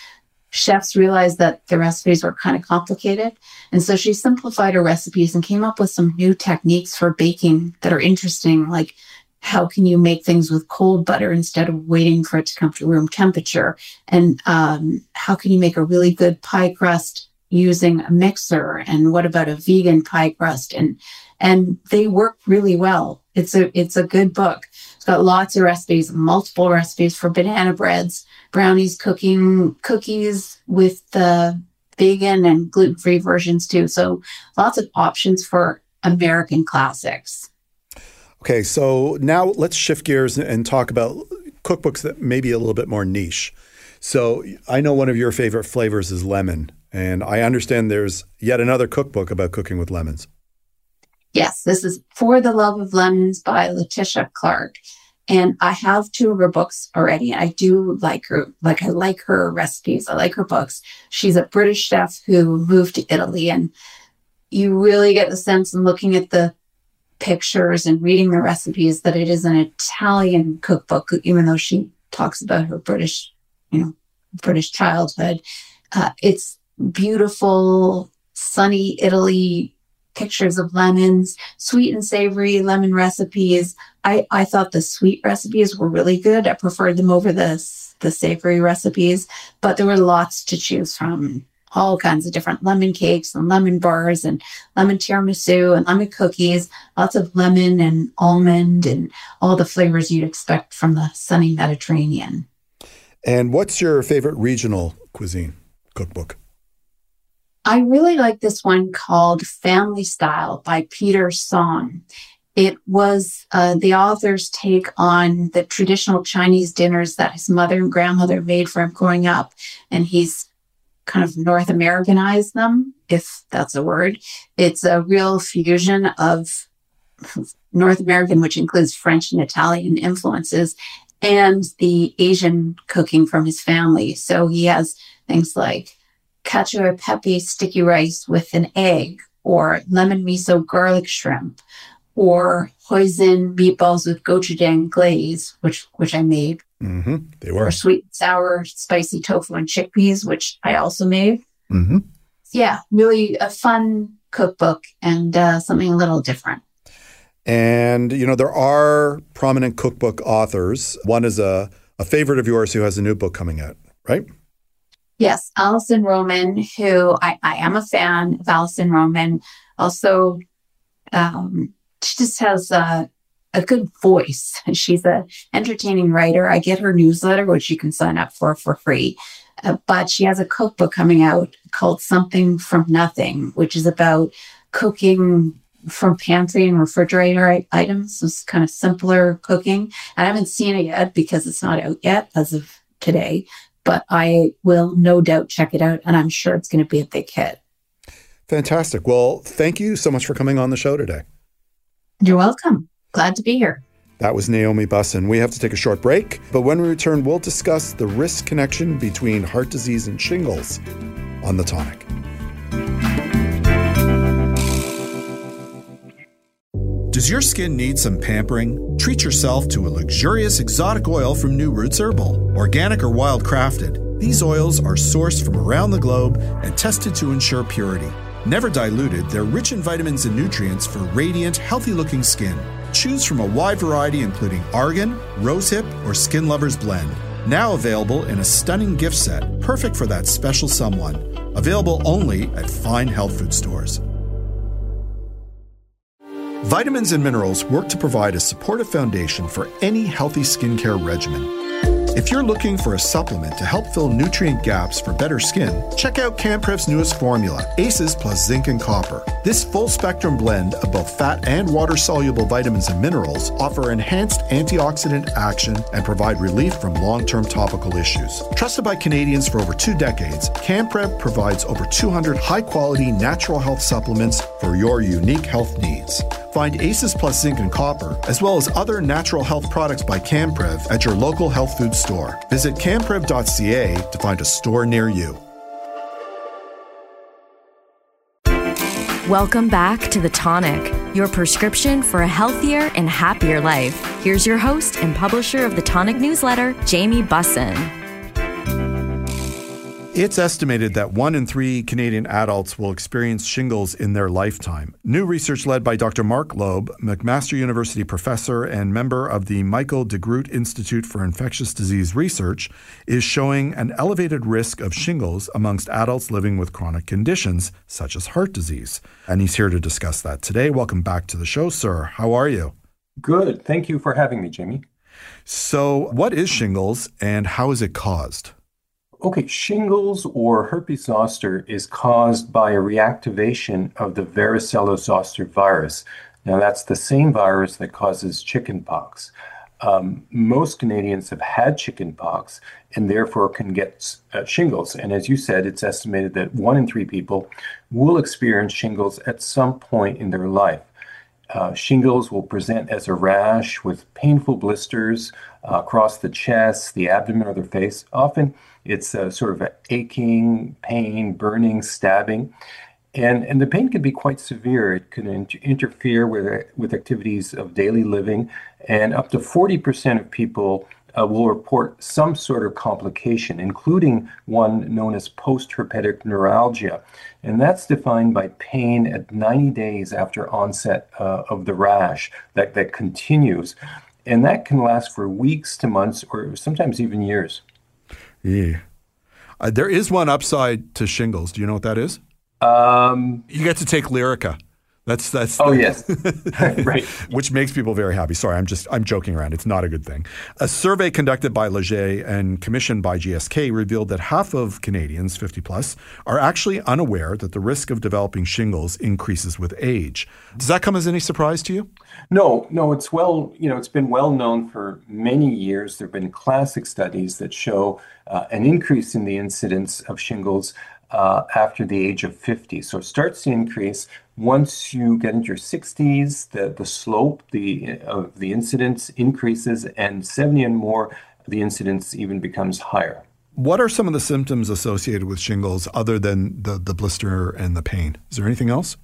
chefs realized that the recipes were kind of complicated. And so she simplified her recipes and came up with some new techniques for baking that are interesting, like how can you make things with cold butter instead of waiting for it to come to room temperature? And um, how can you make a really good pie crust using a mixer? And what about a vegan pie crust? And and they work really well. It's a it's a good book. It's got lots of recipes, multiple recipes for banana breads, brownies, cooking, cookies with the vegan and gluten-free versions too. So lots of options for American classics. Okay, so now let's shift gears and talk about cookbooks that may be a little bit more niche. So I know one of your favorite flavors is lemon, and I understand there's yet another cookbook about cooking with lemons. Yes, this is For the Love of Lemons by Letitia Clark. And I have two of her books already. And I do like her, like I like her recipes. I like her books. She's a British chef who moved to Italy. And you really get the sense in looking at the pictures and reading the recipes that it is an Italian cookbook, even though she talks about her British, you know, British childhood. Uh, it's beautiful, sunny Italy, pictures of lemons, sweet and savory lemon recipes. I, I thought the sweet recipes were really good. I preferred them over the, the savory recipes, but there were lots to choose from. All kinds of different lemon cakes and lemon bars and lemon tiramisu and lemon cookies, lots of lemon and almond and all the flavors you'd expect from the sunny Mediterranean. And what's your favorite regional cuisine cookbook? I really like this one called Family Style by Peter Song. It was uh, the author's take on the traditional Chinese dinners that his mother and grandmother made for him growing up. And he's kind of North Americanized them, if that's a word. It's a real fusion of North American, which includes French and Italian influences, and the Asian cooking from his family. So he has things like cacio e pepe sticky rice with an egg, or lemon miso garlic shrimp, or hoisin meatballs with gochujang glaze, which which I made. Mm-hmm. They were. Or sweet and sour spicy tofu and chickpeas, which I also made. Mm-hmm. Yeah, really a fun cookbook and uh, something a little different. And, you know, there are prominent cookbook authors. One is a, a favorite of yours who has a new book coming out, right? Yes, Alison Roman, who I, I am a fan of Alison Roman. Also, um, she just has a, a good voice. She's an entertaining writer. I get her newsletter, which you can sign up for for free. Uh, but she has a cookbook coming out called Something from Nothing, which is about cooking from pantry and refrigerator items. So it's kind of simpler cooking. I haven't seen it yet because it's not out yet as of today. But I will no doubt check it out, and I'm sure it's going to be a big hit. Fantastic. Well, thank you so much for coming on the show today. You're welcome. Glad to be here. That was Naomi Bussin. We have to take a short break, but when we return, we'll discuss the risk connection between heart disease and shingles on The Tonic. Does your skin need some pampering? Treat yourself to a luxurious exotic oil from New Roots Herbal. Organic or wild crafted, these oils are sourced from around the globe and tested to ensure purity. Never diluted, they're rich in vitamins and nutrients for radiant, healthy-looking skin. Choose from a wide variety including argan, rosehip, or Skin Lovers Blend. Now available in a stunning gift set, perfect for that special someone. Available only at fine health food stores. Vitamins and minerals work to provide a supportive foundation for any healthy skincare regimen. If you're looking for a supplement to help fill nutrient gaps for better skin, check out CanPrev's newest formula, ACEs plus zinc and copper. This full-spectrum blend of both fat and water-soluble vitamins and minerals offer enhanced antioxidant action and provide relief from long-term topical issues. Trusted by Canadians for over two decades, CanPrev provides over two hundred high-quality natural health supplements for your unique health needs. Find ACEs plus zinc and copper, as well as other natural health products by CanPrev at your local health food store. Visit canprev dot c a to find a store near you. Welcome back to The Tonic, your prescription for a healthier and happier life. Here's your host and publisher of the Tonic newsletter, Jamie Bussin. It's estimated that one in three Canadian adults will experience shingles in their lifetime. New research led by Doctor Mark Loeb, McMaster University professor and member of the Michael de Groot Institute for Infectious Disease Research, is showing an elevated risk of shingles amongst adults living with chronic conditions such as heart disease. And he's here to discuss that today. Welcome back to the show, sir. How are you? Good. Thank you for having me, Jamie. So what is shingles and how is it caused? Okay, shingles or herpes zoster is caused by a reactivation of the varicella zoster virus. Now, that's the same virus that causes chickenpox. Um, most Canadians have had chickenpox and therefore can get uh, shingles. And as you said, it's estimated that one in three people will experience shingles at some point in their life. Uh, shingles will present as a rash with painful blisters uh, across the chest, the abdomen, or the face. Often it's a sort of a aching, pain, burning, stabbing. And, and the pain can be quite severe. It can inter- interfere with, with activities of daily living. And up to forty percent of people uh, will report some sort of complication, including one known as post-herpetic neuralgia. And that's defined by pain at ninety days after onset uh, of the rash that, that continues. And that can last for weeks to months or sometimes even years. Yeah. Uh, there is one upside to shingles. Do you know what that is? Um, you get to take Lyrica. That's that's. Oh the, yes, right. Which makes people very happy. Sorry, I'm just I'm joking around. It's not a good thing. A survey conducted by Leger and commissioned by G S K revealed that half of Canadians, fifty plus, are actually unaware that the risk of developing shingles increases with age. Does that come as any surprise to you? No, no. It's well, you know, it's been well known for many years. There have been classic studies that show uh, an increase in the incidence of shingles uh, after the age of fifty. So it starts to increase. Once you get into your sixties, the, the slope the, of the incidence increases, and seventy and more, the incidence even becomes higher. What are some of the symptoms associated with shingles other than the, the blister and the pain? Is there anything else?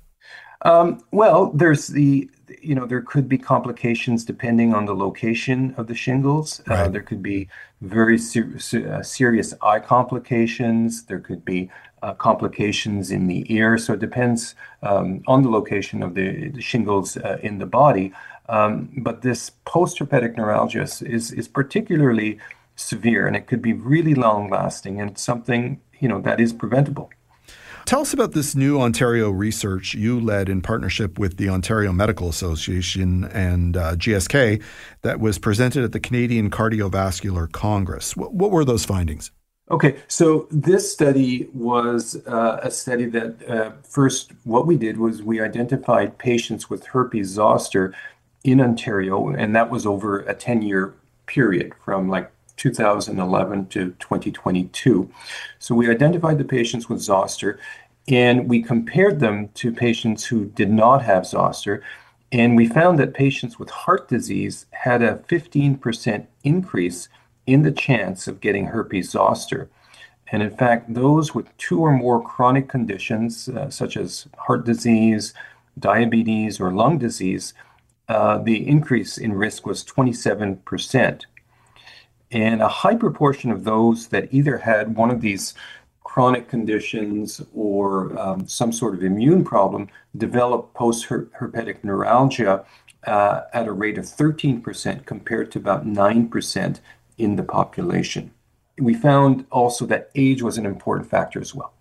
Um, well, there's the, you know, there could be complications depending on the location of the shingles. Right. Uh, there could be very ser- ser- serious eye complications. There could be uh, complications in the ear. So it depends um, on the location of the, the shingles uh, in the body. Um, but this post-herpetic neuralgia is, is particularly severe, and it could be really long-lasting, and it's something, you know, that is preventable. Tell us about this new Ontario research you led in partnership with the Ontario Medical Association and uh, G S K that was presented at the Canadian Cardiovascular Congress. What, what were those findings? Okay, so this study was uh, a study that uh, first what we did was we identified patients with herpes zoster in Ontario, and that was over a ten-year period from like two thousand eleven to twenty twenty-two. So we identified the patients with zoster and we compared them to patients who did not have zoster. And we found that patients with heart disease had a fifteen percent increase in the chance of getting herpes zoster. And in fact, those with two or more chronic conditions, uh, such as heart disease, diabetes, or lung disease, uh, the increase in risk was twenty-seven percent. And a high proportion of those that either had one of these chronic conditions or um, some sort of immune problem developed post-herpetic neuralgia uh, at a rate of thirteen percent compared to about nine percent in the population. We found also that age was an important factor as well.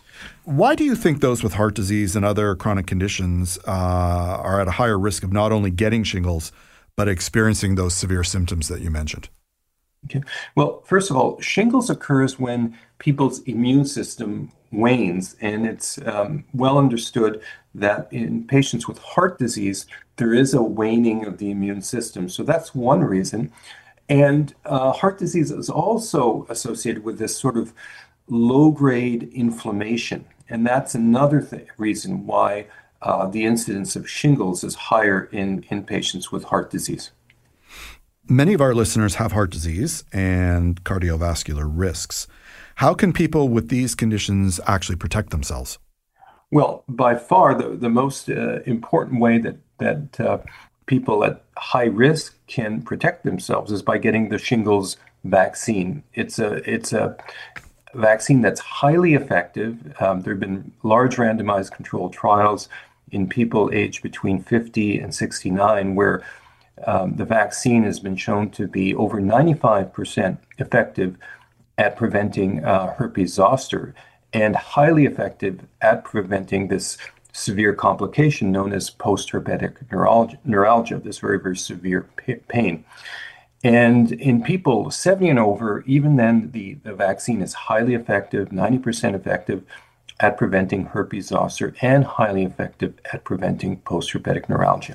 Why do you think those with heart disease and other chronic conditions uh, are at a higher risk of not only getting shingles, but experiencing those severe symptoms that you mentioned? Okay. Well, first of all, shingles occurs when people's immune system wanes, and it's um, well understood that in patients with heart disease, there is a waning of the immune system. So that's one reason. And uh, heart disease is also associated with this sort of low-grade inflammation, and that's another th- reason why uh, the incidence of shingles is higher in, in patients with heart disease. Many of our listeners have heart disease and cardiovascular risks. How can people with these conditions actually protect themselves? Well, by far, the, the most uh, important way that, that uh, people at high risk can protect themselves is by getting the shingles vaccine. It's a, it's a, vaccine that's highly effective. Um, there have been large randomized controlled trials in people aged between fifty and sixty-nine where um, the vaccine has been shown to be over ninety-five percent effective at preventing uh, herpes zoster and highly effective at preventing this severe complication known as post-herpetic neuralgia, neuralgia, this very, very severe p- pain. And in people seventy and over, even then, the, the vaccine is highly effective, ninety percent effective at preventing herpes zoster and highly effective at preventing post-herpetic neuralgia.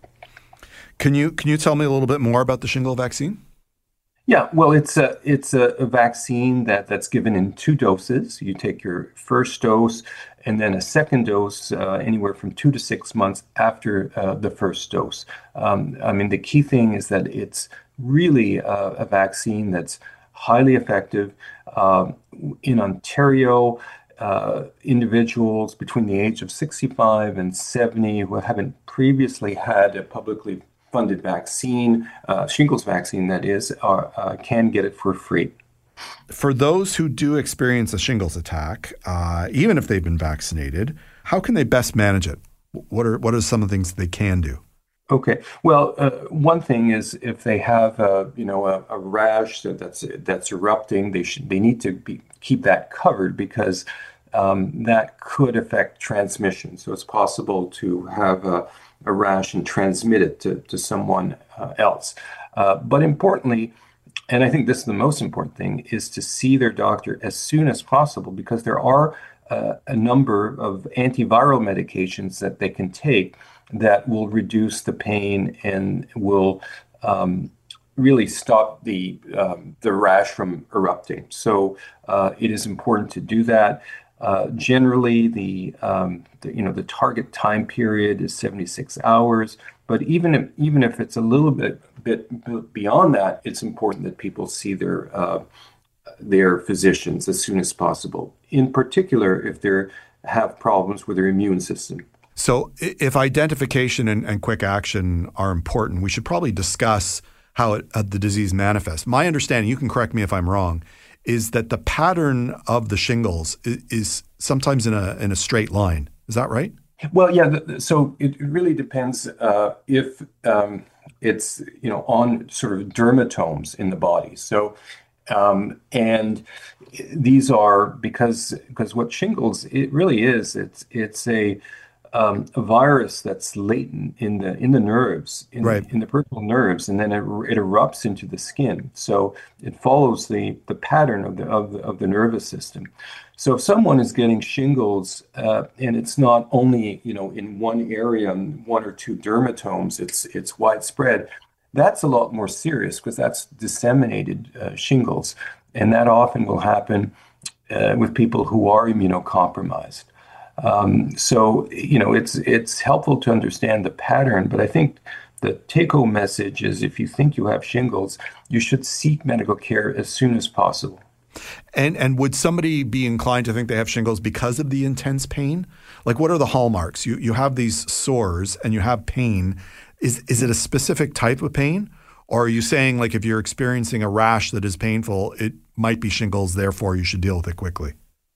Can you can you tell me a little bit more about the shingle vaccine? Yeah, well, it's a it's a, a vaccine that, that's given in two doses. You take your first dose and then a second dose uh, anywhere from two to six months after uh, the first dose. Um, I mean, the key thing is that it's really uh, a vaccine that's highly effective. Uh, in Ontario, uh, individuals between the age of sixty-five and seventy who haven't previously had a publicly funded vaccine, uh, shingles vaccine that is, uh, uh, can get it for free. For those who do experience a shingles attack, uh, even if they've been vaccinated, how can they best manage it? What are what are some of the things they can do? Okay. Well, uh, one thing is if they have a, you know, a, a rash that, that's that's erupting, they should they need to be, keep that covered because um, that could affect transmission. So it's possible to have a, a rash and transmit it to, to someone uh, else. Uh, but importantly, and I think this is the most important thing, is to see their doctor as soon as possible because there are uh, a number of antiviral medications that they can take that will reduce the pain and will um, really stop the um, the rash from erupting. So uh, it is important to do that. Uh, generally, the, um, the you know the target time period is seventy-six hours. But even if even if it's a little bit bit beyond that, it's important that people see their uh, their physicians as soon as possible. In particular, if they have problems with their immune system. So if identification and, and quick action are important, we should probably discuss how it, uh, the disease manifests. My understanding, you can correct me if I'm wrong, is that the pattern of the shingles is, is sometimes in a in a straight line. Is that right? Well, yeah. The, so it really depends uh, if um, it's you know on sort of dermatomes in the body. So. Um, and these are because because what shingles it really is it's it's a Um, a virus that's latent in the in the nerves, in, right. in the peripheral nerves, and then it, it erupts into the skin. So it follows the the pattern of the of the, of the nervous system. So if someone is getting shingles, uh, and it's not only you know in one area, one or two dermatomes, it's it's widespread. That's a lot more serious because that's disseminated uh, shingles, and that often will happen uh, with people who are immunocompromised. Um, so, you know, it's it's helpful to understand the pattern, but I think the take-home message is if you think you have shingles, you should seek medical care as soon as possible. And and would somebody be inclined to think they have shingles because of the intense pain? Like, what are the hallmarks? You you have these sores and you have pain. Is is it a specific type of pain? Or are you saying, like, if you're experiencing a rash that is painful, it might be shingles, therefore you should deal with it quickly?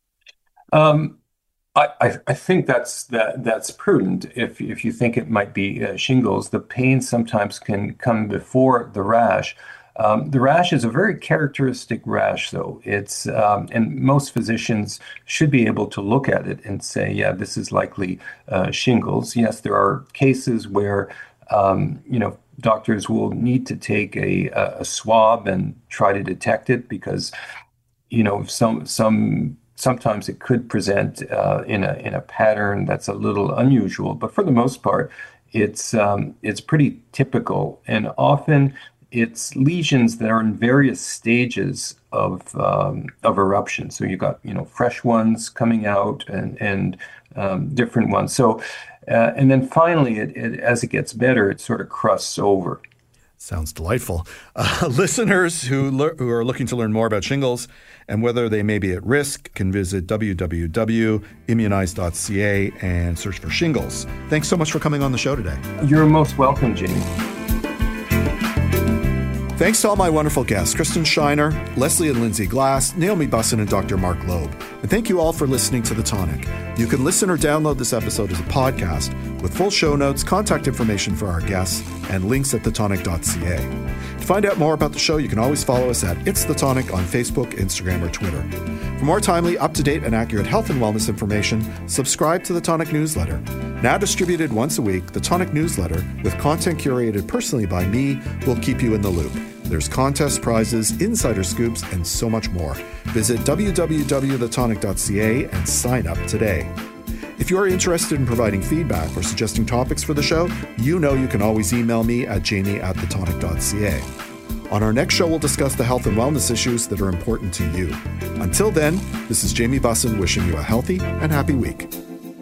Um. I, I think that's that that's prudent. If if you think it might be uh, shingles, the pain sometimes can come before the rash. Um, the rash is a very characteristic rash, though. It's um, and most physicians should be able to look at it and say, yeah, this is likely uh, shingles. Yes, there are cases where um, you know doctors will need to take a a swab and try to detect it because you know some some. Sometimes it could present uh, in a in a pattern that's a little unusual, but for the most part, it's um, it's pretty typical, and often it's lesions that are in various stages of um, of eruption. So you got you know fresh ones coming out and and um, different ones. So uh, and then finally, it, it, as it gets better, it sort of crusts over. Sounds delightful. Uh, listeners who le- who are looking to learn more about shingles and whether they may be at risk can visit w w w dot immunize dot c a and search for shingles. Thanks so much for coming on the show today. You're most welcome, Jamie. Thanks to all my wonderful guests, Kristen Shiner, Leslie and Lindsay Glass, Naomi Bussin, and Doctor Mark Loeb. And thank you all for listening to The Tonic. You can listen or download this episode as a podcast with full show notes, contact information for our guests, and links at the tonic dot c a. To find out more about the show, you can always follow us at It's The Tonic on Facebook, Instagram, or Twitter. For more timely, up-to-date, and accurate health and wellness information, subscribe to The Tonic newsletter. Now distributed once a week, The Tonic newsletter, with content curated personally by me, will keep you in the loop. There's contests, prizes, insider scoops, and so much more. Visit w w w dot the tonic dot c a and sign up today. If you're interested in providing feedback or suggesting topics for the show, you know you can always email me at jamie at the tonic dot c a. On our next show, we'll discuss the health and wellness issues that are important to you. Until then, this is Jamie Bussin wishing you a healthy and happy week.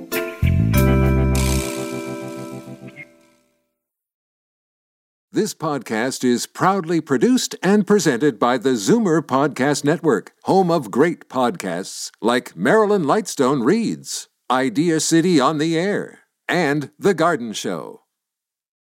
This podcast is proudly produced and presented by the Zoomer Podcast Network, home of great podcasts like Marilyn Lightstone Reads, Idea City on the Air, and The Garden Show.